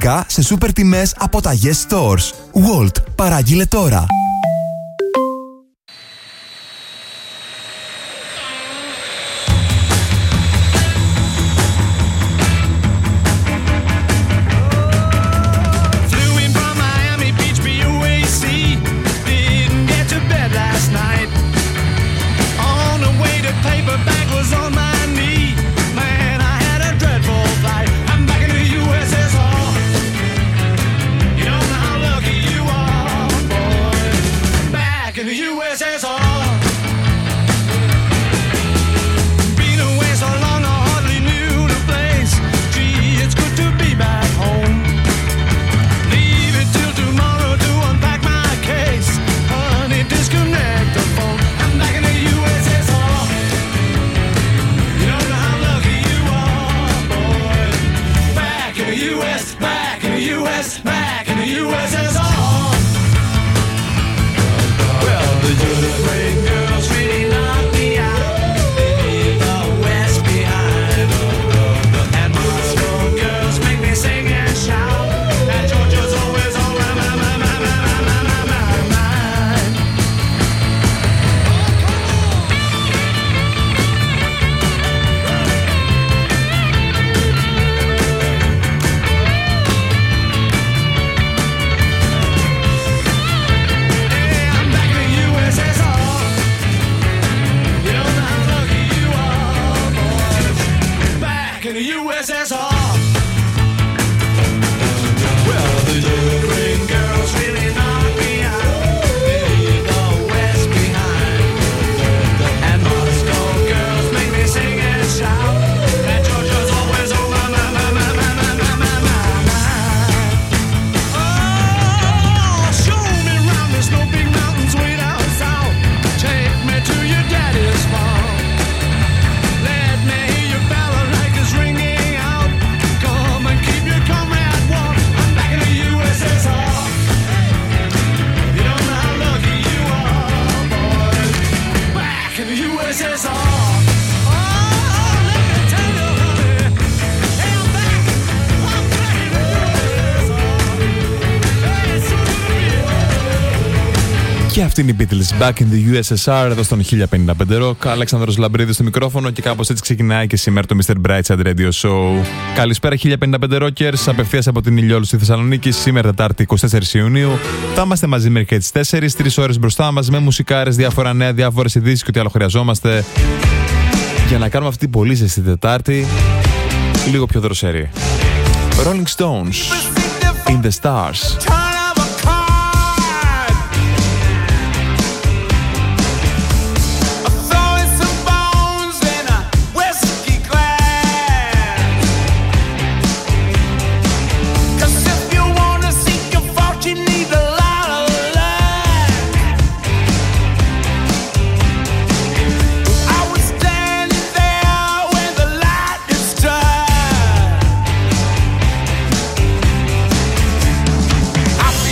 Ειδικά σε σούπερ τιμές από τα Yes Stores. Walt, παράγγειλε τώρα. Και αυτή είναι η Beatles Back in the USSR εδώ στον 1055 Rock. Αλέξανδρος Λαμπρίδης στο μικρόφωνο και κάπως έτσι ξεκινάει και σήμερα το Mr. Brightside Radio Show. Καλησπέρα 1055 Rockers, απευθείας από την Ηλιόλου στη Θεσσαλονίκη, σήμερα Τετάρτη 24 Ιουνίου. Θα είμαστε μαζί μέχρι και τις 4, 3 ώρες μπροστά μας με μουσικάρες, διάφορα νέα, διάφορες ειδήσεις και ό,τι άλλο χρειαζόμαστε για να κάνουμε αυτή την πολύ ζεστή Τετάρτη λίγο πιο δροσερή. Rolling Stones, In the Stars. I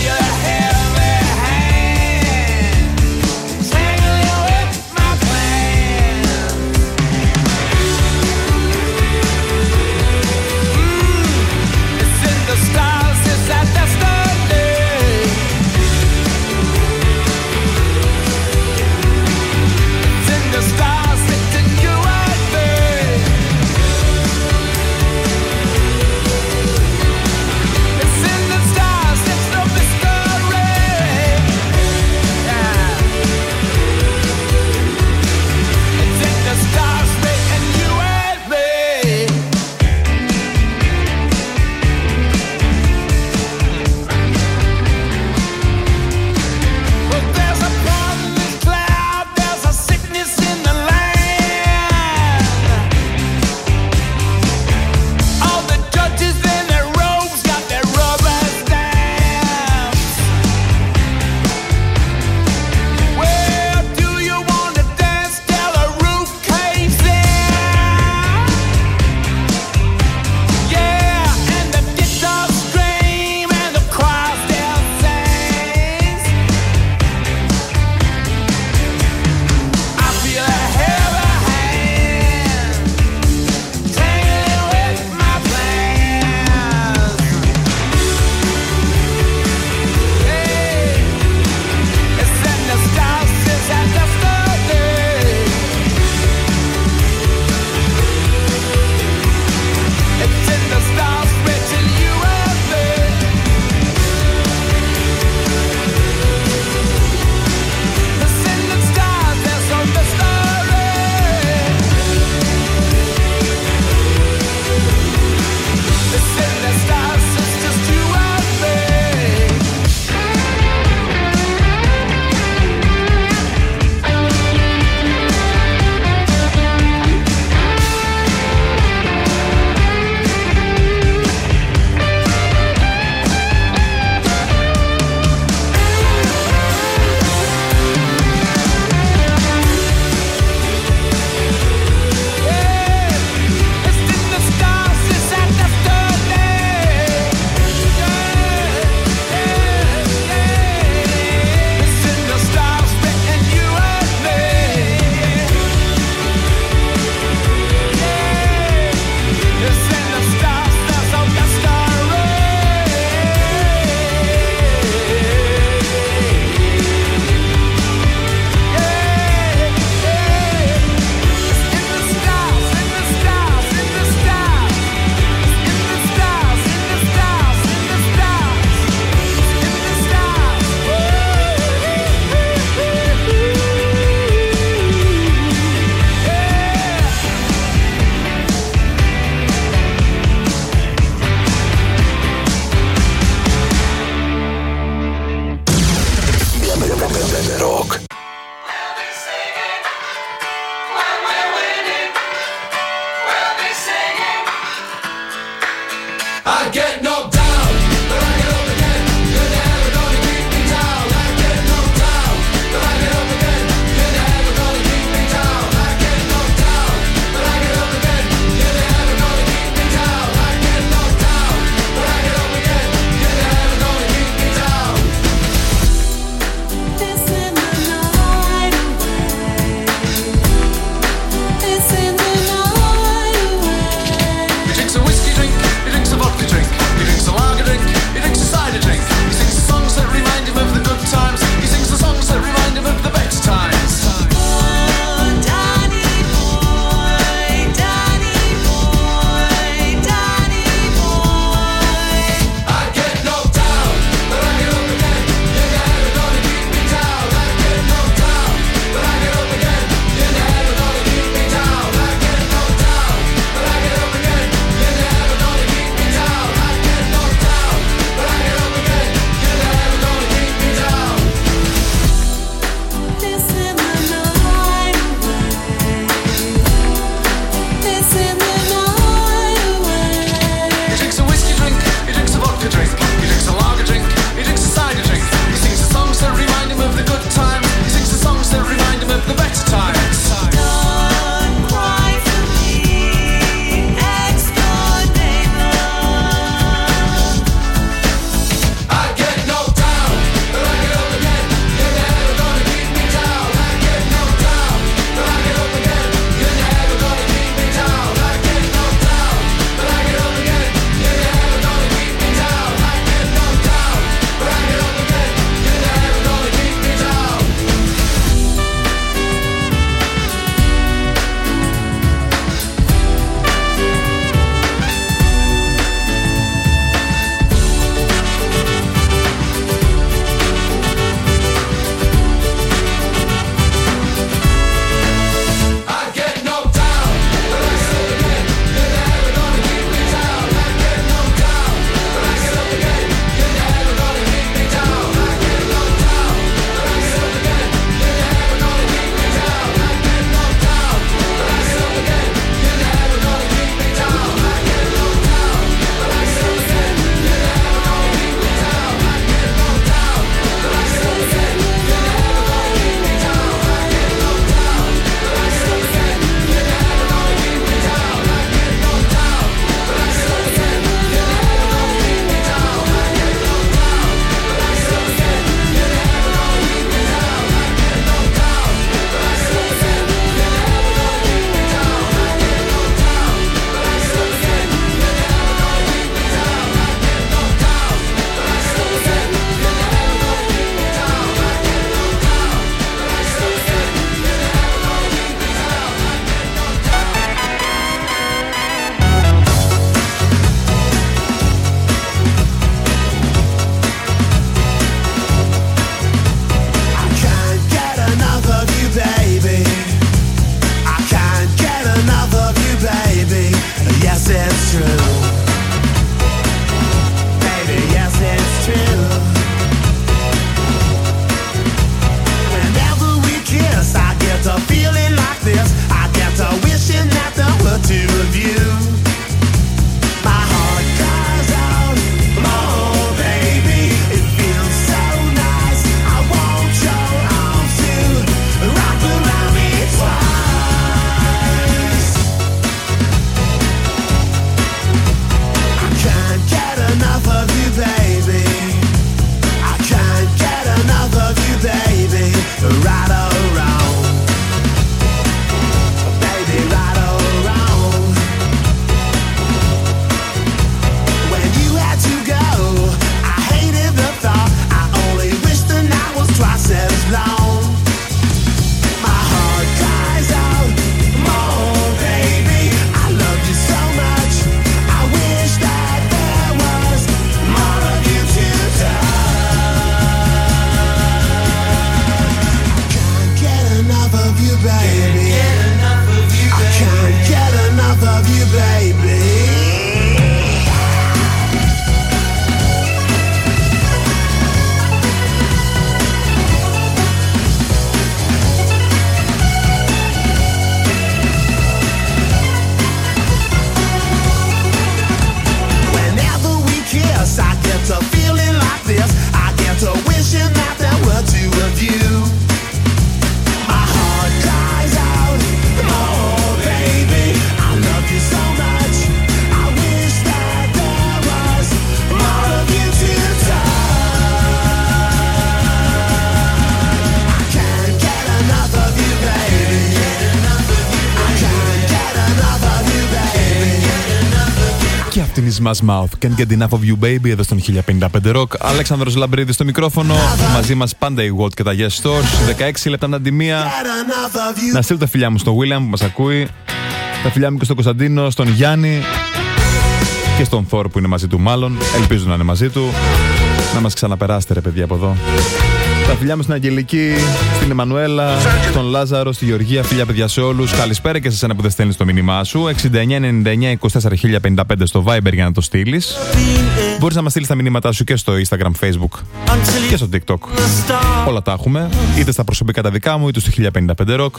This Smash Mouth. Can't get enough of you, baby. Εδώ στον 1055 Rock. Αλέξανδρος Λαμπρίδης στο μικρόφωνο. Μαζί μας πάντα η Walt και τα Yes Stores. 16 λεπτά με την μία. Να στείλω τα φιλιά μου στον William που μας ακούει. Τα φιλιά μου και στον Κωνσταντίνο, στον Γιάννη και στον Θόρ που είναι μαζί του, μάλλον. Ελπίζω να είναι μαζί του. Να μας ξαναπεράσετε, ρε παιδιά, από εδώ. Τα φιλιά μου στην Αγγελική, στην Εμμανουέλα, στον Λάζαρο, στη Γεωργία. Φιλιά, παιδιά, σε όλους. Καλησπέρα και σε εσένα που δεν στέλνεις το μήνυμά σου. 6999-24 στο Viber για να το στείλεις. Μπορείς να μας στείλεις τα μηνύματά σου και στο Instagram, Facebook και στο TikTok. Όλα τα έχουμε. Είτε στα προσωπικά τα δικά μου, είτε στο 1055 Rock.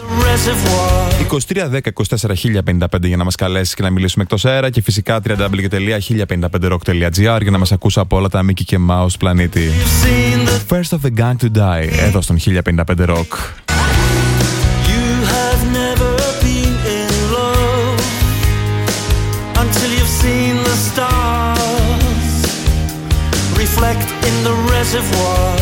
2310-24 για να μας καλέσεις και να μιλήσουμε εκτός αέρα. Και φυσικά www.1055rock.gr για να μας ακούσει από όλα τα Mickey και Mouse πλανήτη. First of the gang to die, εδώ στον 1055 Rock. You have never been in love until you've seen the stars reflect in the reservoir.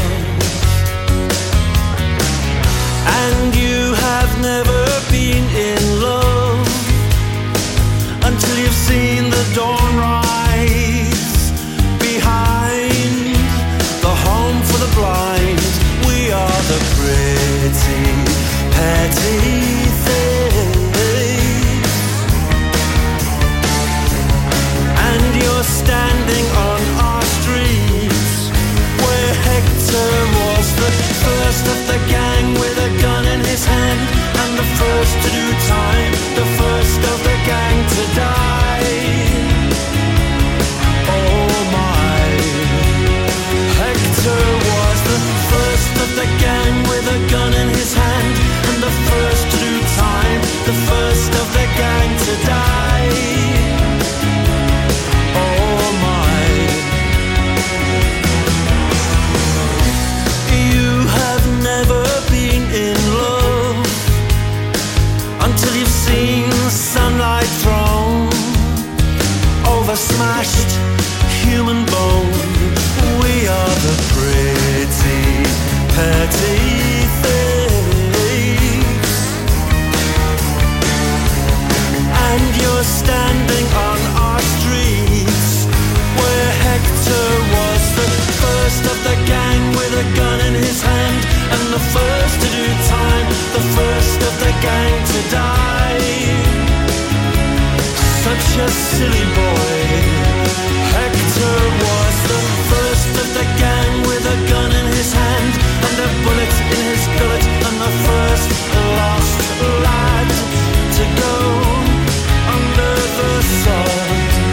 And you have never been in love until you've seen the dawn rise behind the home for the blind. We are the pretty, petty things. And you're standing on our streets where Hector was the first of the gang with a gun in his hand, and the first to do time, the first of the gang to die. Oh my, Hector was the first of the gang with a gun in his hand, and the first to do time, the first of the gang to die. Oh my, you have never been in love until you've seen sunlight thrown over smashed human bone. We are the pretty, petty things. And you're standing on our streets where Hector was the first of the gang with a gun in his hand, and the first to do time, the first of the gang to die. Such a silly boy. Hector was the first of the gang with a gun in his hand and a bullet in his gullet, and the first lost lad to go under the sod.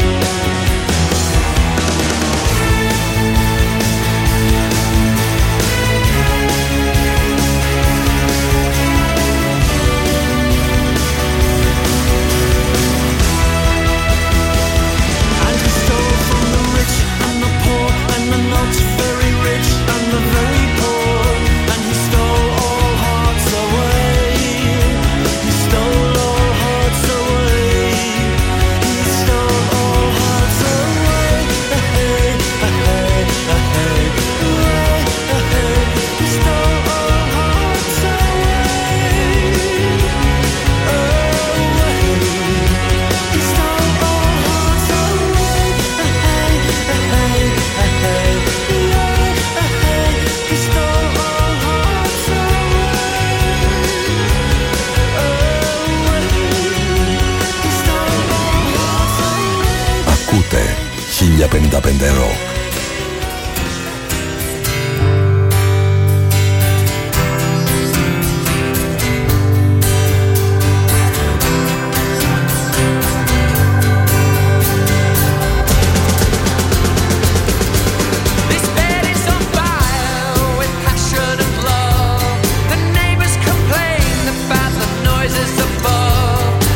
Ακούτε 1055 Rock.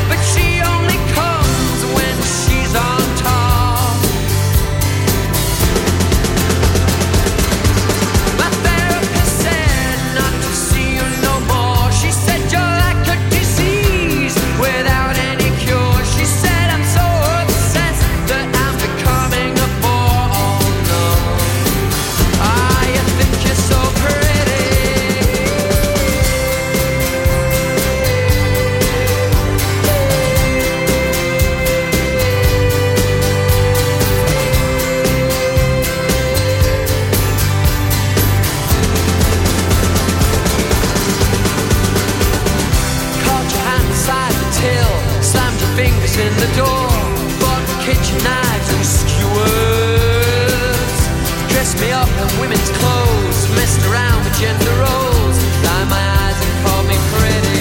She only comes when she's on top. me up in women's clothes, messed around with gender roles, blind my eyes and called me pretty.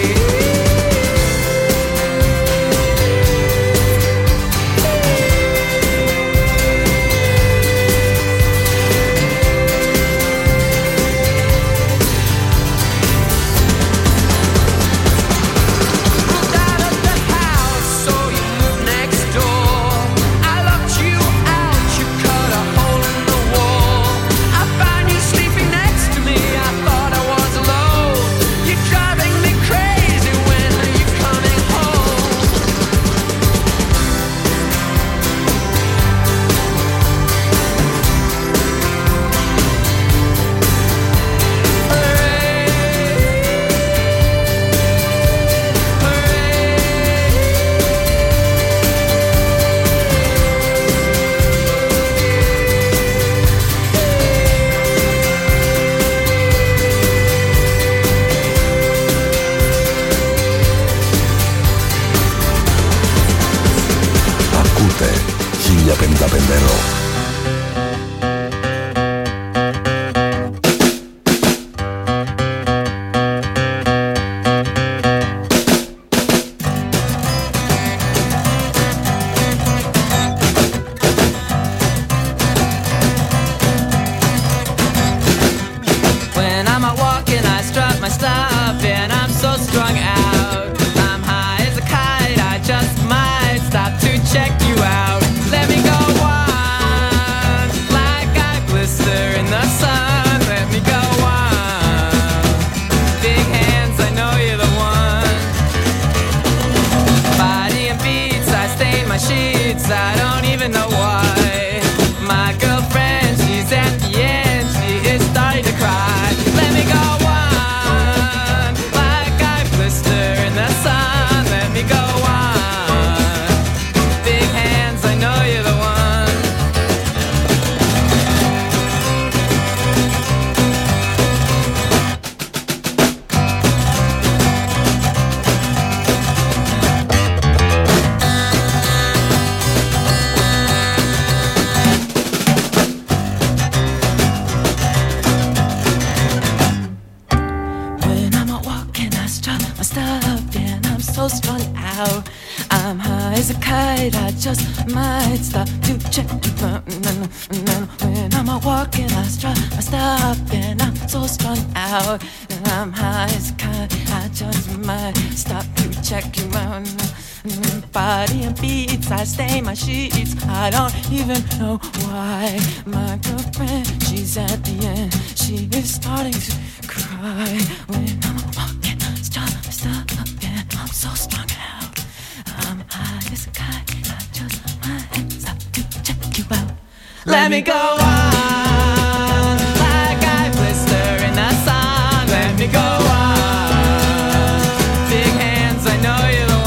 I stain my sheets, I don't even know why. My girlfriend, she's at the end, she is starting to cry. When I'm walking, stop, and I'm so strung out. I'm high as a kite, I just might stop to check you out. Let me go on, like I blister in the sun. Let me go on, big hands, I know you're the one.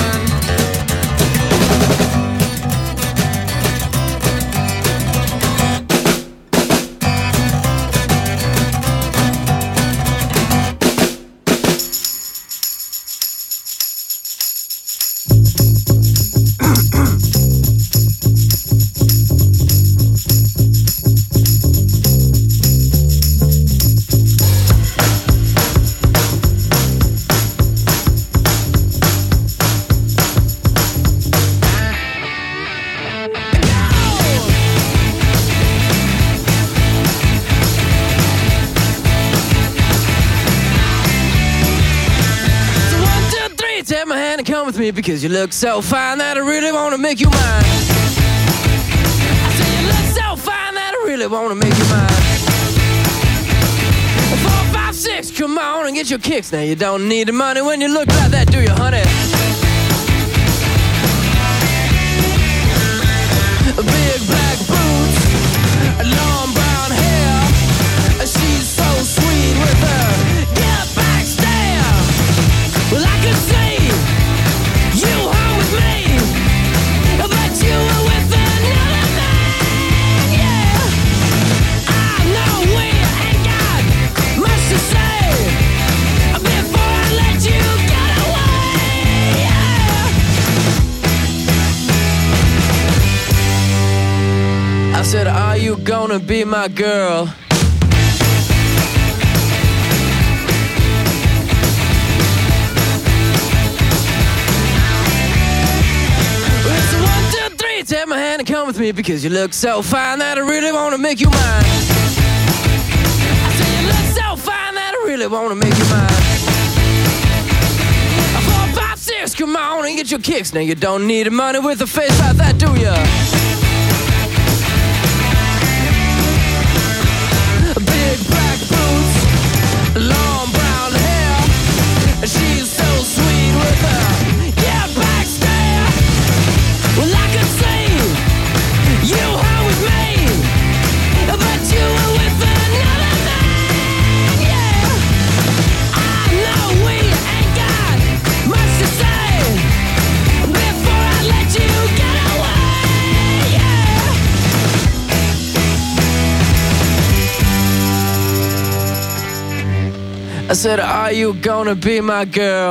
Because you look so fine that I really want to make you mine. I say you look so fine that I really want to make you mine. 4, 5, 6, come on and get your kicks. Now you don't need the money when you look like that, do you, honey? Big black boots, long brown hair. She's so sweet with her get back stare. Well, I could say you hung with me, but you were with another man, yeah. I know we ain't got much to say before I let you get away, yeah. you gonna be my girl? It's 1, 2, 3, take my hand and come with me, because you look so fine that I really wanna make you mine. I say you look so fine that I really wanna make you mine. 4, 5, 6, come on and get your kicks. Now you don't need money with a face like that, do ya? Big black boots, long brown hair. She's so sweet with her, yeah, back stare. Well, I could say you were with me, but you were with another man, yeah. I know we ain't got much to say before I let you get away, yeah. I said, are you gonna be my girl?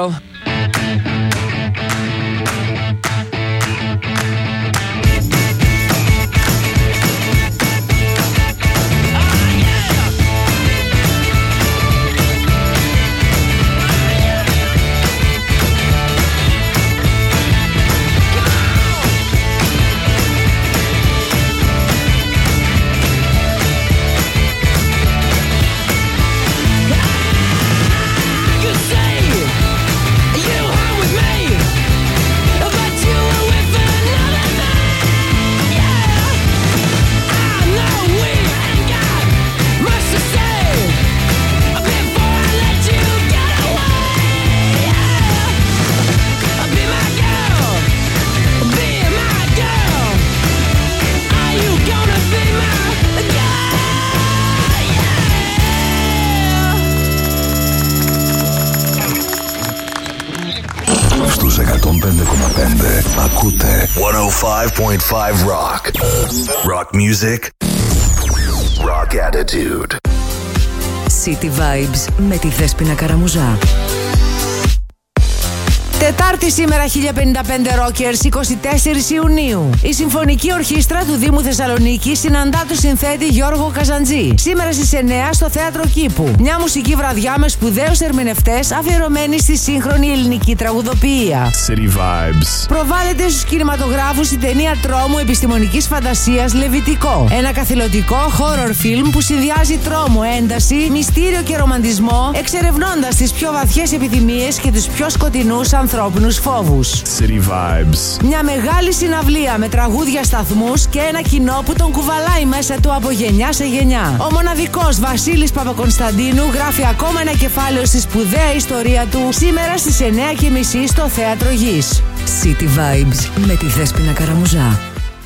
Στους 105,5 ακούτε 105.5 Rock. Rock music. Rock attitude. City Vibes με τη Δέσποινα Καραμουζά. Τετάρτη σήμερα 1055 Rockers, 24 Ιουνίου. Η Συμφωνική Ορχήστρα του Δήμου Θεσσαλονίκη συναντά το συνθέτη Γιώργο Καζαντζή. Σήμερα στις 9 στο Θέατρο Κήπου. Μια μουσική βραδιά με σπουδαίους ερμηνευτές αφιερωμένη στη σύγχρονη ελληνική τραγουδοποιία. City Vibes. Προβάλλεται στους κινηματογράφους η ταινία τρόμου επιστημονικής φαντασίας Λεβιτικό. Ένα καθηλωτικό horror film που συνδυάζει τρόμο, ένταση, μυστήριο και ρομαντισμό, εξερευνώντας τις πιο βαθιές επιθυμίες και τους πιο σκοτεινούς ανθρώπινους φόβους. City Vibes. Μια μεγάλη συναυλία με τραγούδια, σταθμούς και ένα κοινό που τον κουβαλάει μέσα του από γενιά σε γενιά. Ο μοναδικός Βασίλης Παπακωνσταντίνου γράφει ακόμα ένα κεφάλαιο στη σπουδαία ιστορία του σήμερα στις 9:30 στο Θέατρο Γης. City Vibes με τη Δέσποινα Καραμουζά.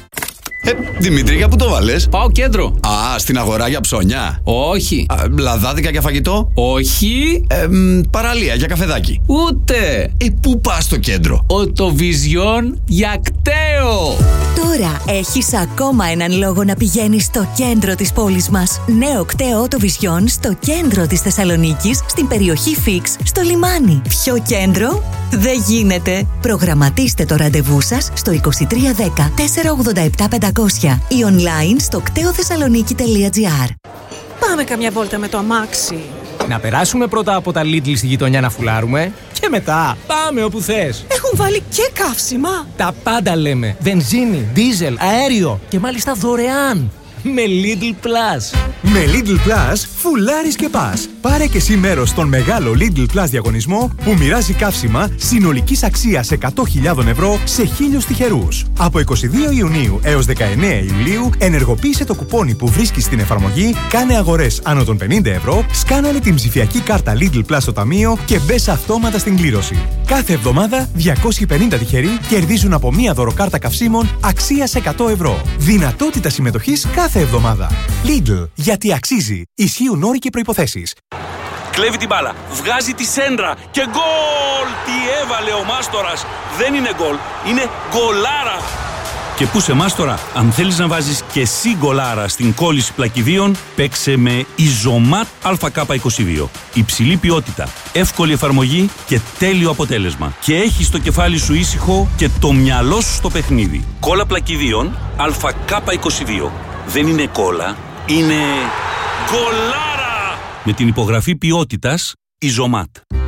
Δημήτρη, για πού το βάλες? Πάω κέντρο. Α, στην αγορά για ψώνια. Όχι. Λαδάδικα για φαγητό. Όχι. Παραλία για καφεδάκι. Ούτε. Πού πας στο κέντρο? Οτοβιζιόν για κταίο. Τώρα έχεις ακόμα έναν λόγο να πηγαίνεις στο κέντρο της πόλης μας. Νέο κταίο Οτοβιζιόν στο κέντρο της Θεσσαλονίκης, στην περιοχή Φίξ, στο λιμάνι. Ποιο κέντρο? Δεν γίνεται. Προγραμματίστε το ραντεβού σας στο 2310 487 500 ή online στο κτεοθεσσαλονίκη.gr. Πάμε καμιά βόλτα με το αμάξι. Να περάσουμε πρώτα από τα Lidl στη γειτονιά να φουλάρουμε και μετά πάμε όπου θες. Έχουν βάλει και καύσιμα. Τα πάντα λέμε. Βενζίνη, δίζελ, αέριο και μάλιστα δωρεάν. Με Lidl Plus. Με Lidl Plus φουλάρεις και πας. Πάρε και εσύ μέρος στον μεγάλο Lidl Plus διαγωνισμό που μοιράζει καύσιμα συνολικής αξίας 100.000 ευρώ σε 1.000 τυχερούς. Από 22 Ιουνίου έως 19 Ιουλίου ενεργοποίησε το κουπόνι που βρίσκεις στην εφαρμογή, κάνε αγορές άνω των 50 ευρώ, σκάναλε την ψηφιακή κάρτα Lidl Plus στο ταμείο και μπες αυτόματα στην κλήρωση. Κάθε εβδομάδα 250 τυχεροί κερδίζουν από μία δωροκάρτα καυσίμων αξίας 100 ευρώ. Δυνατότητα συμμετοχής κάθε εβδομάδα. Lidl, γιατί αξίζει. Ισχύουν όροι και προϋποθέσεις. Κλέβει την μπάλα, βγάζει τη σέντρα και γκολ! Τι έβαλε ο Μάστορας! Δεν είναι γκολ, είναι γκολάρα! Και πού σε Μάστορα, αν θέλεις να βάζεις και εσύ γκολάρα στην κόλληση πλακιδίων, παίξε με Ιζωμάτ ΑΚ22. Υψηλή ποιότητα, εύκολη εφαρμογή και τέλειο αποτέλεσμα. Και έχεις το κεφάλι σου ήσυχο και το μυαλό σου στο παιχνίδι. Κόλλα πλακιδίων ΑΚ22. δεν είναι κόλλα, είναι γκολάρα! Με την υπογραφή ποιότητας Ιζομάτ.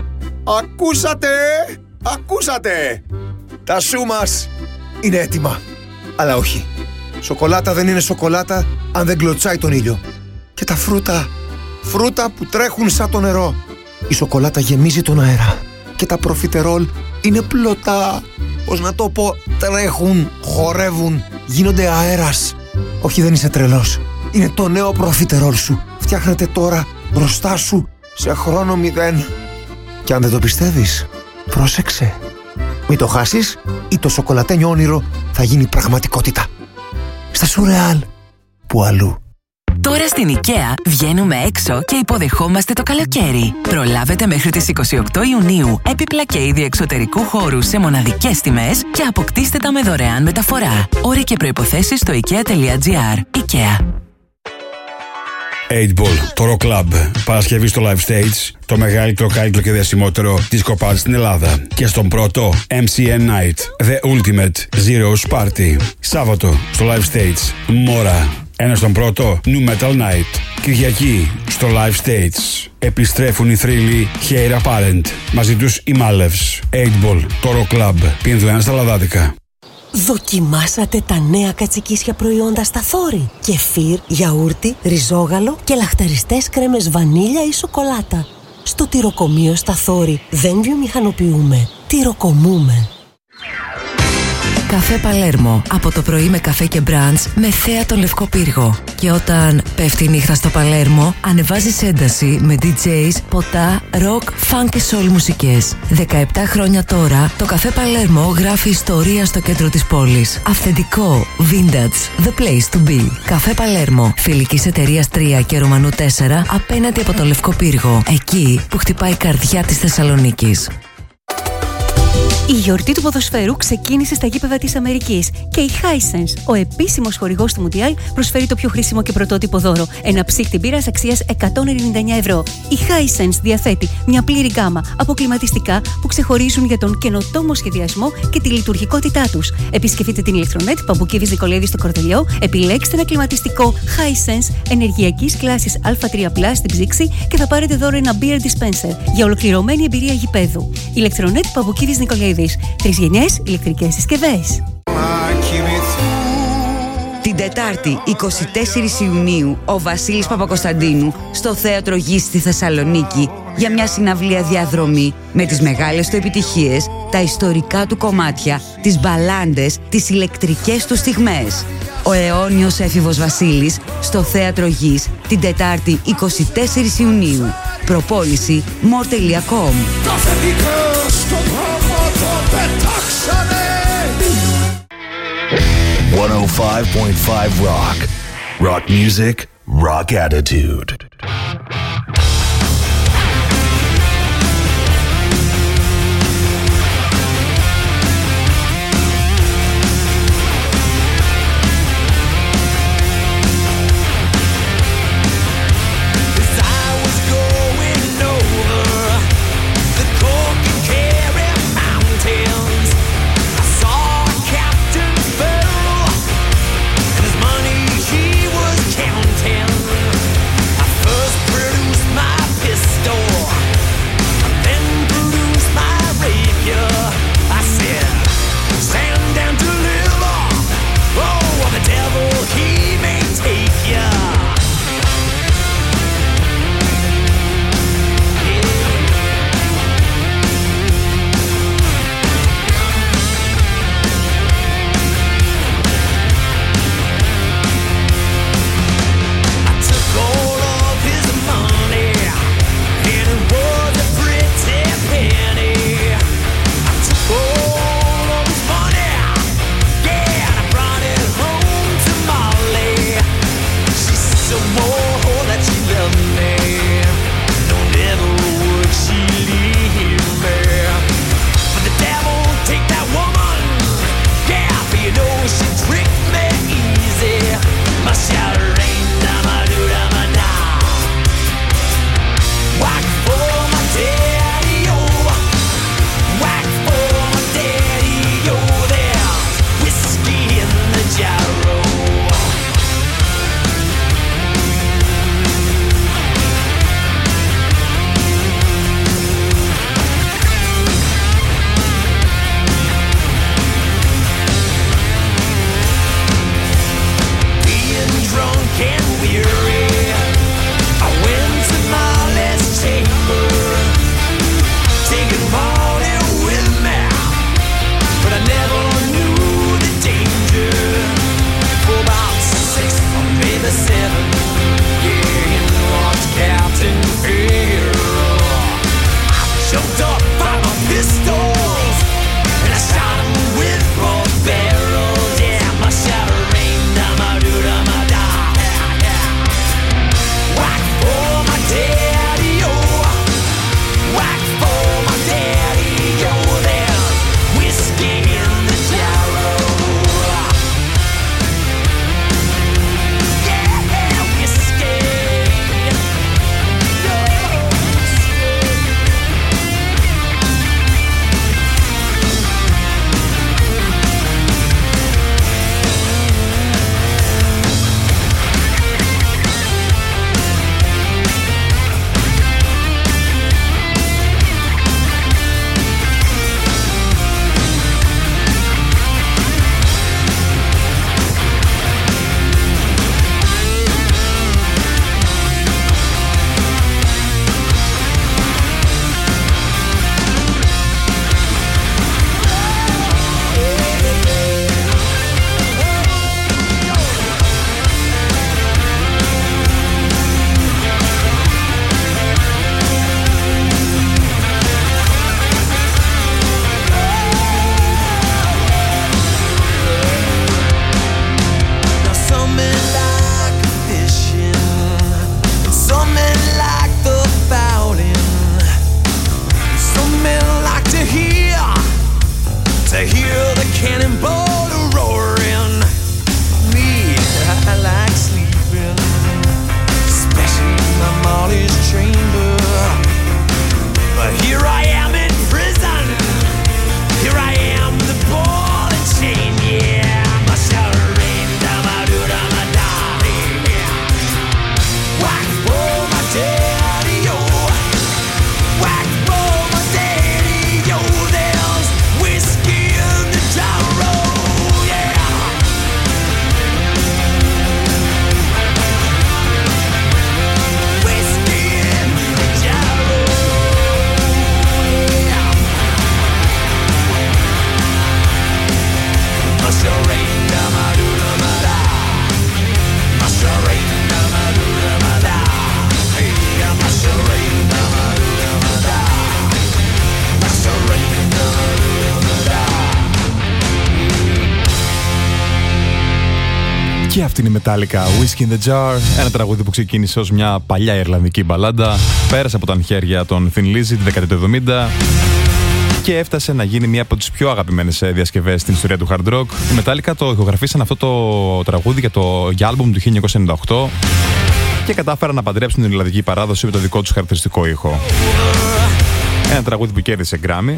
Ακούσατε! Τα σου μας είναι έτοιμα. Αλλά όχι. Σοκολάτα δεν είναι σοκολάτα αν δεν κλωτσάει τον ήλιο. Και τα φρούτα που τρέχουν σαν το νερό. Η σοκολάτα γεμίζει τον αέρα. Και τα προφιτερόλ είναι πλωτά. Πώς να το πω, τρέχουν, χορεύουν, γίνονται αέρας. Όχι, δεν είσαι τρελός. Είναι το νέο προφιτερόλ σου. Φτιάχνεται τώρα μπροστά σου σε χρόνο 0. Και αν δεν το πιστεύεις, πρόσεξε. Μην το χάσεις ή το σοκολατένιο όνειρο θα γίνει πραγματικότητα. Στα Σουρεάλ, που αλλού. Τώρα στην IKEA βγαίνουμε έξω και υποδεχόμαστε το καλοκαίρι. Προλάβετε μέχρι τις 28 Ιουνίου έπιπλα και είδη εξωτερικού χώρου σε μοναδικές τιμές και αποκτήστε τα με δωρεάν μεταφορά. Όροι και προϋποθέσεις στο ikea.gr. IKEA. 8Ball, το Rock Club. Παρασκευή στο Live Stage, το μεγαλύτερο, καλύτερο και διασημότερο disco party στην Ελλάδα. Και στον πρώτο MCN Night, The Ultimate Zeros Party. Σάββατο στο Live Stage, Μόρα. Ένα στον πρώτο, New Metal Night. Κυριακή στο Live Stage. Επιστρέφουν οι θρύλοι Hair Apparent. Μαζί τους οι Malevs. 8Ball, το Rock Club. Πίνδουλα στα Λαδάδικα. Δοκιμάσατε τα νέα κατσικίσια προϊόντα στα Θόρη. Κεφίρ, γιαούρτι, ριζόγαλο και λαχταριστές κρέμες βανίλια ή σοκολάτα. Στο τυροκομείο στα Θόρη δεν βιομηχανοποιούμε, τυροκομούμε. Καφέ Παλέρμο. Από το πρωί με καφέ και μπραντς με θέα τον Λευκό Πύργο. Και όταν πέφτει η νύχτα στο Παλέρμο, ανεβάζεις ένταση με DJs, ποτά, rock, funk και soul μουσικές. 17 χρόνια τώρα, το Καφέ Παλέρμο γράφει ιστορία στο κέντρο της πόλης. Αυθεντικό, vintage, the place to be. Καφέ Παλέρμο. Φιλικής εταιρείας 3 και Ρωμανού 4 απέναντι από τον Λευκό Πύργο. Εκεί που χτυπάει η καρδιά της Θεσσαλονίκης. Η γιορτή του ποδοσφαίρου ξεκίνησε στα γήπεδα της Αμερικής και η Hisense, ο επίσημος χορηγός του Μουντιάλ, προσφέρει το πιο χρήσιμο και πρωτότυπο δώρο. Ένα ψύχτη μπύρας αξίας 199 ευρώ. Η Hisense διαθέτει μια πλήρη γκάμα από κλιματιστικά που ξεχωρίζουν για τον καινοτόμο σχεδιασμό και τη λειτουργικότητά τους. Επισκεφτείτε την ηλεκτρονέτ Παμπουκίβης Νικολαίδη στο Κορδελιό, επιλέξτε ένα κλιματιστικό Hisense ενεργειακής κλάσης Α3+ στην ψήξη και θα πάρετε δώρο ένα beer dispenser για ολοκληρωμένη εμπειρία γηπέδου. Ηλεκτρονέτ Παμπουκίβης Νικολαίδη. 3 γενιές ηλεκτρικές συσκευές. Την Τετάρτη 24 Ιουνίου ο Βασίλης Παπακοσταντίνου στο Θέατρο Γης στη Θεσσαλονίκη για μια συναυλία διαδρομή με τις μεγάλες του επιτυχίες, τα ιστορικά του κομμάτια, τις μπαλάντες, τις ηλεκτρικές του στιγμές. Ο αιώνιος έφηβος Βασίλης στο Θέατρο Γης την Τετάρτη 24 Ιουνίου. Προπόληση more.com. 105.5 Rock. Rock music, rock attitude. I Και αυτή είναι η Metallica, Whiskey in the Jar. Ένα τραγούδι που ξεκίνησε ως μια παλιά ιρλανδική μπαλάντα, πέρασε από τα χέρια των Thin Lizzy τη δεκαετία του 70 και έφτασε να γίνει μια από τις πιο αγαπημένες διασκευές στην ιστορία του hard rock. Οι Metallica το ηχογραφήσαν αυτό το τραγούδι για άλμπουμ του 1998 και κατάφεραν να παντρέψουν την ιρλανδική παράδοση με το δικό τους χαρακτηριστικό ήχο. Ένα τραγούδι που κέρδισε Grammy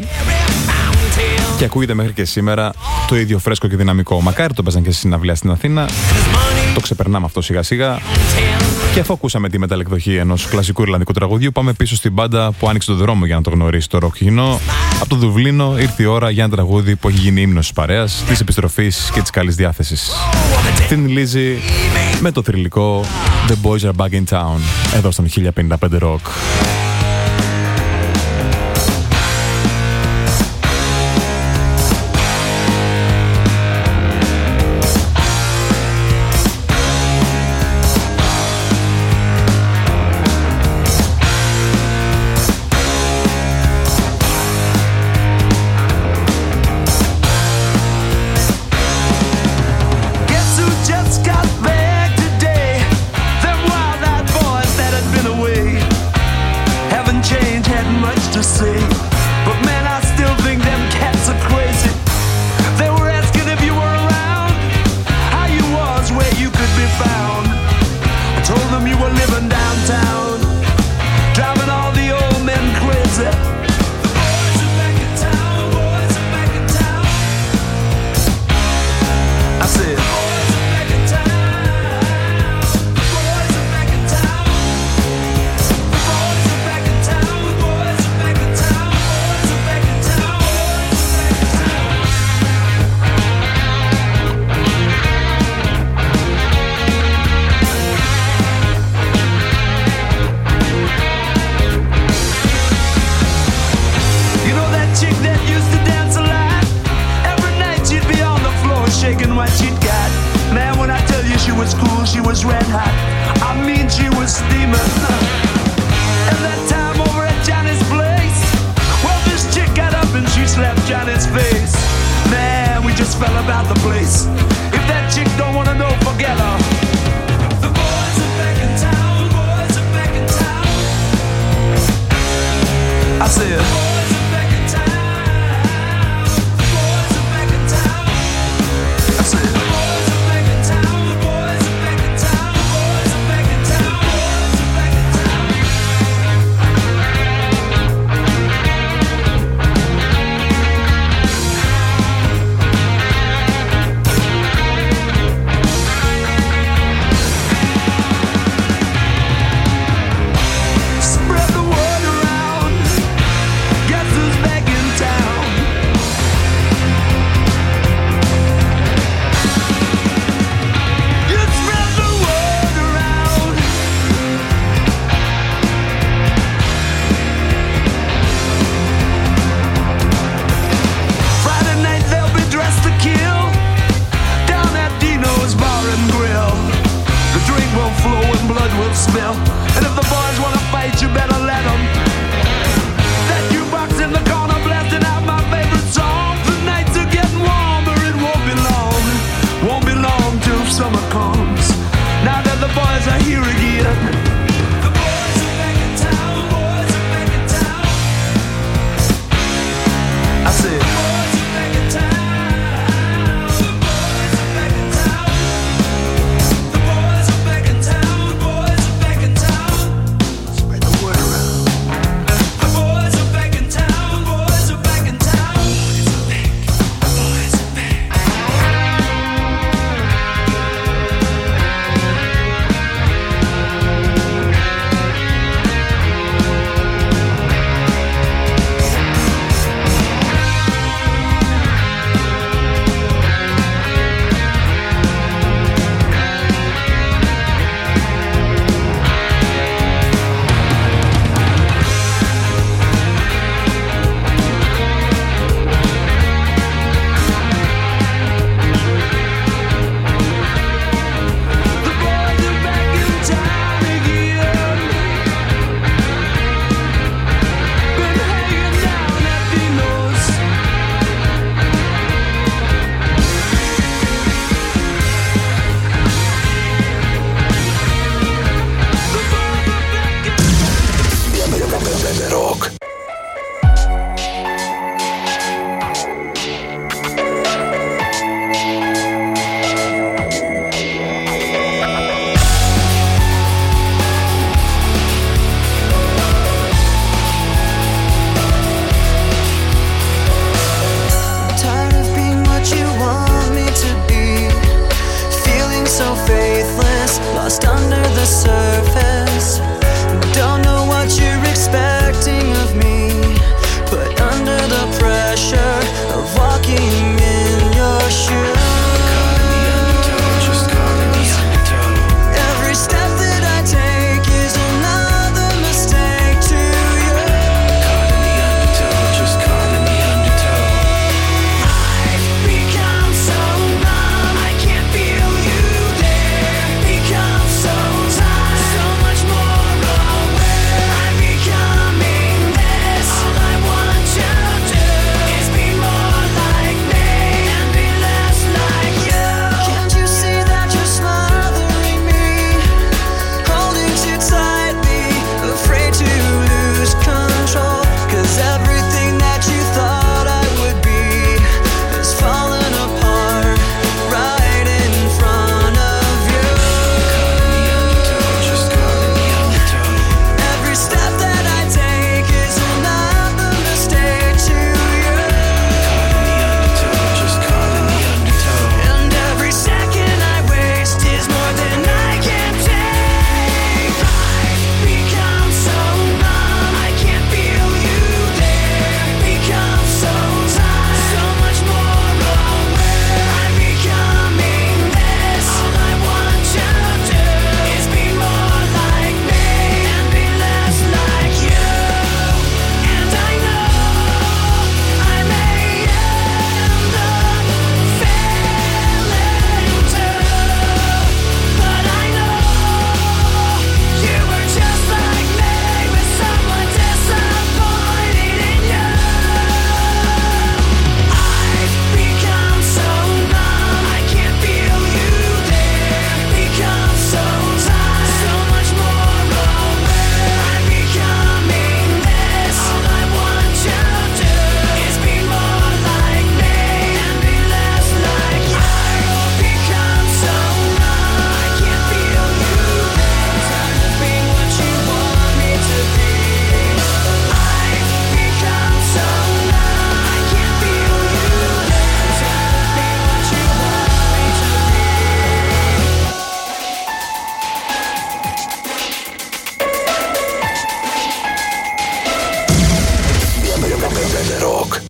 και ακούγεται μέχρι και σήμερα το ίδιο φρέσκο και δυναμικό. Μακάρι το παίζαν και στη συναυλία στην Αθήνα. Το ξεπερνάμε αυτό σιγά σιγά. Και αφού ακούσαμε τη μεταλλεκδοχή ενός κλασικού ιρλανδικού τραγουδιού, πάμε πίσω στην μπάντα που άνοιξε τον δρόμο για να το γνωρίσει το ροκ κοινό. Από το Δουβλίνο ήρθε η ώρα για ένα τραγούδι που έχει γίνει ύμνος της παρέας, της επιστροφής και της καλής διάθεσης. Thin Lizzy με το θρυλικό The Boys Are Back in Town, εδώ στον 1055 Rock. Back in town.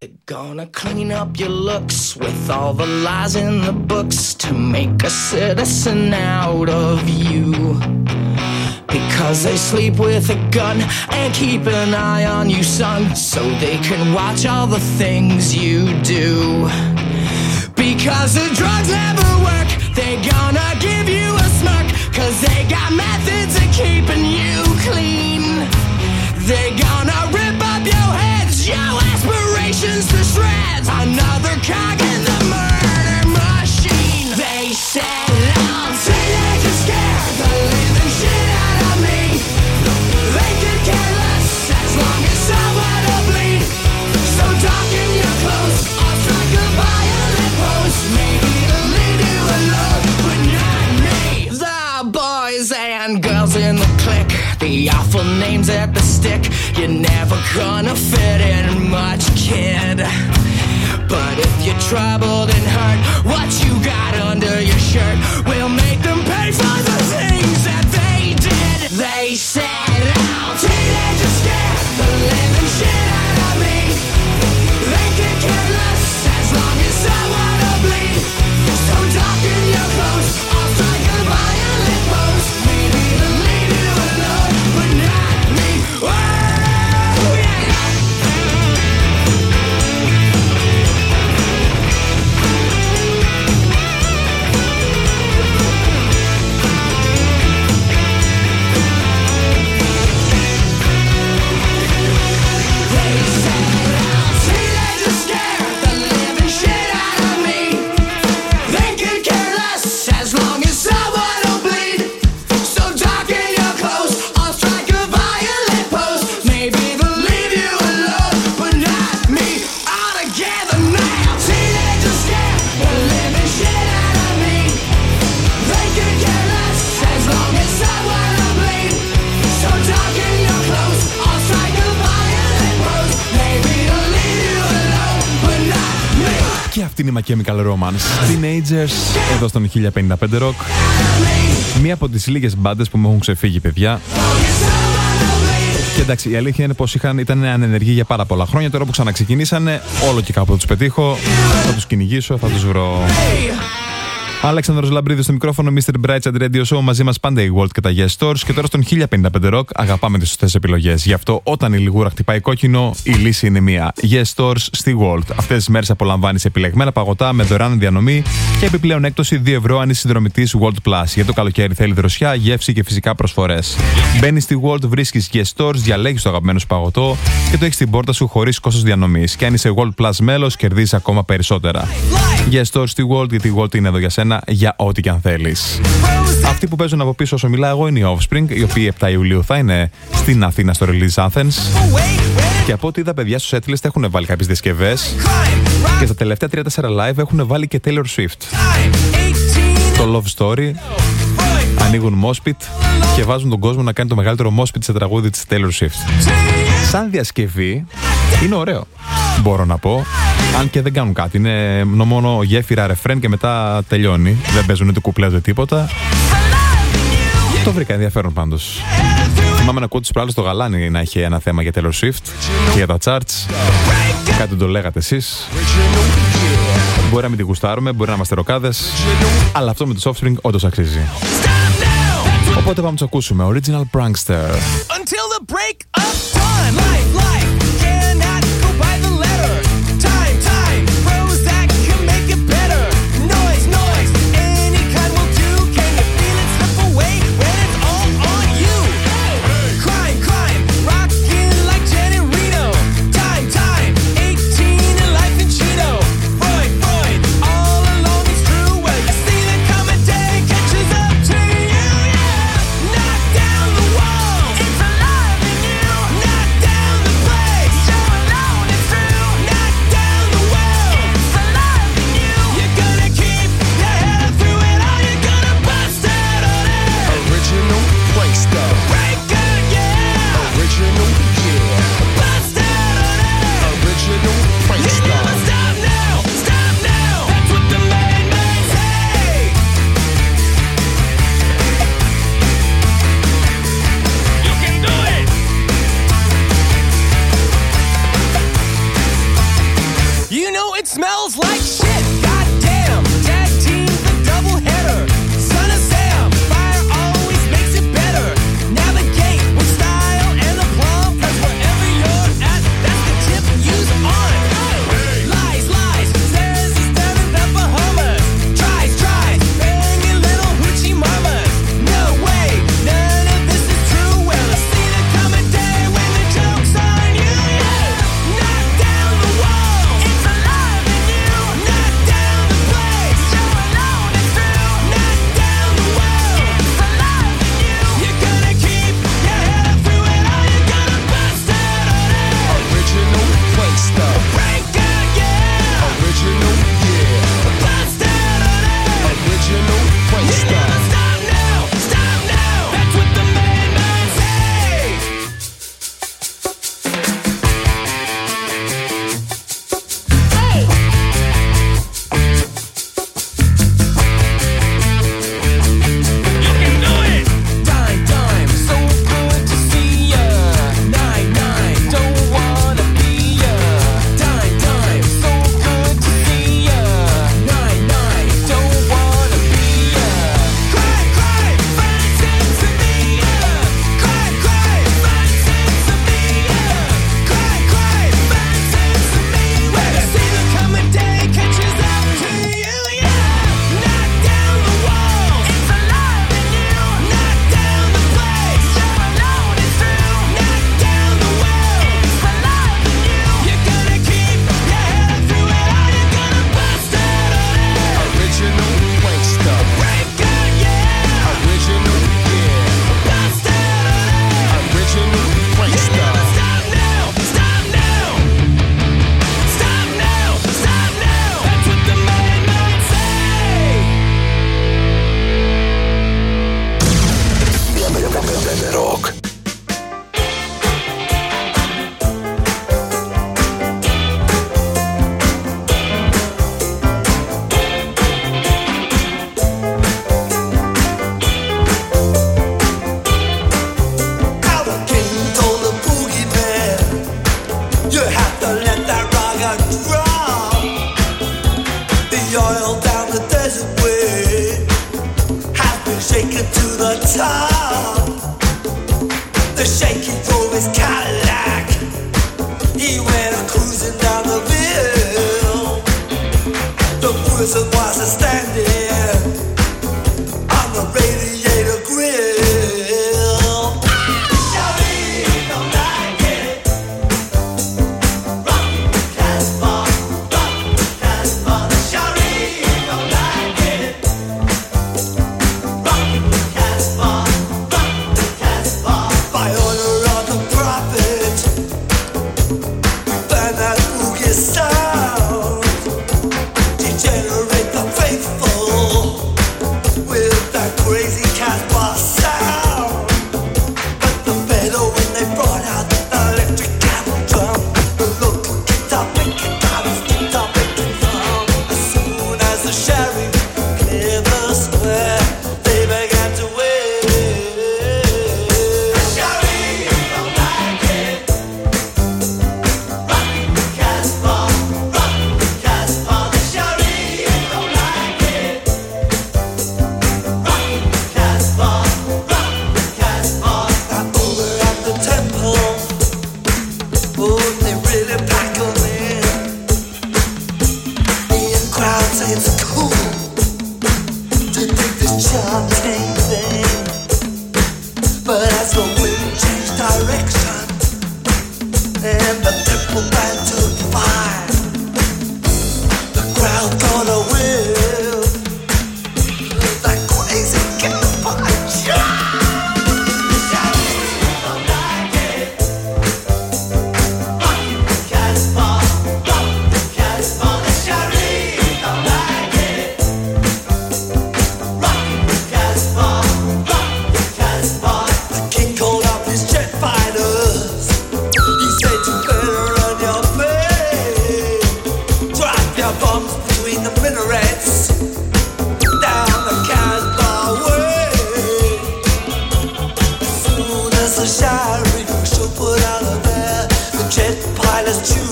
They're gonna clean up your looks with all the lies in the books to make a citizen out of you. Because they sleep with a gun and keep an eye on you, son, so they can watch all the things you do. Because the drugs never work, they're gonna give you a smirk, 'cause they got methods of keeping you clean. They're gonna rip up your heads, your aspirations to shreds, another cog in the murder machine. They said I'm teenagers scared the living shit out of me. They could care less as long as someone will bleed. So darken your clothes, I'll strike a violent pose. Maybe it'll leave you alone, but not me. The boys and girls in the clique, the awful names at the stick. You're never gonna fit in much, kid. But if you're troubled and hurt, what you got under your shirt will make them pay for the things that they did. They said, "Oh, teenagers scared the living shit out of me. They could care less as long as someone will bleed. So darken your clothes, I'll strike a violent pose. Maybe it'll leave you alone, but not me." Oh, yeah. Και αυτή είναι η My Chemical Romance. Teenagers, εδώ στον 1055 Rock. Μία από τις λίγες μπάντες που μου έχουν ξεφύγει, παιδιά. Και εντάξει, η αλήθεια είναι πως ήταν ανενεργοί για πάρα πολλά χρόνια. Τώρα που ξαναξεκινήσανε, όλο και κάπου θα τους πετύχω, θα τους κυνηγήσω, θα τους βρω. Αλέξανδρος Λαμπρίδης στο μικρόφωνο, Mr. Brightside Radio Show. Μαζί μας πάντα η World και τα Yes Stores. Και τώρα στον 1055 Rock αγαπάμε τις σωστές επιλογές. Γι' αυτό όταν η λιγούρα χτυπάει κόκκινο, η λύση είναι μία. Yes Stores στη World. Αυτές τις μέρες απολαμβάνεις επιλεγμένα παγωτά με δωρεάν διανομή και επιπλέον έκπτωση 2 ευρώ αν είσαι συνδρομητής World Plus. Για το καλοκαίρι θέλει δροσιά, γεύση και φυσικά προσφορές. Μπαίνεις στη World, βρίσκεις Yes Stores, διαλέγεις το αγαπημένο σου παγωτό και το έχεις στην πόρτα σου χωρίς κόστος διανομής. Και αν είσαι World Plus μέλος, κερδίζεις ακόμα περισσότερα. Yes Stores στη World, γιατί η World είναι εδώ για σένα. Για ό,τι και αν θέλεις. Αυτοί που παίζουν από πίσω όσο μιλάω εγώ είναι οι Offspring, οι οποίοι 7 Ιουλίου θα είναι στην Αθήνα στο Release Athens. Και από ό,τι είδα, παιδιά, στους setlist έχουν βάλει κάποιες διασκευές και στα τελευταία 3-4 live έχουν βάλει και Taylor Swift. Το Love Story, ανοίγουν Moshpit και βάζουν τον κόσμο να κάνει το μεγαλύτερο Moshpit σε τραγούδι της Taylor Swift. Σαν διασκευή είναι ωραίο, μπορώ να πω. Αν και δεν κάνουν κάτι, είναι μόνο γέφυρα ρεφρέν και μετά τελειώνει. Δεν παίζουν ούτε κουπλές ούτε τίποτα. Το βρήκα ενδιαφέρον πάντως. Θυμάμαι να ακούω τους προάλλους στο Γαλάνι να είχε ένα θέμα για Taylor Swift και για τα charts. Κάτι το λέγατε εσείς. Μπορεί να μην την γουστάρουμε, μπορεί να είμαστε ροκάδες, αλλά αυτό με τους Offspring όντως αξίζει. Οπότε πάμε να τους ακούσουμε. Original Prankster. Until the break of time, life cannot go by the letter. Time, Prozac can make it better. Noise, any kind will do. Can you feel it slip away when it's all on you? Crime, rockin' like Janet Reno. Time, 18 and life in Cheeto. Freud, all along is true. Well, you see the coming day catches up to you, yeah. Knock down the walls, it's alive in you. Knock down the place. the top. The shaky drove his Cadillac. He went cruising down the hill. The wizard was standing on the radiator grill.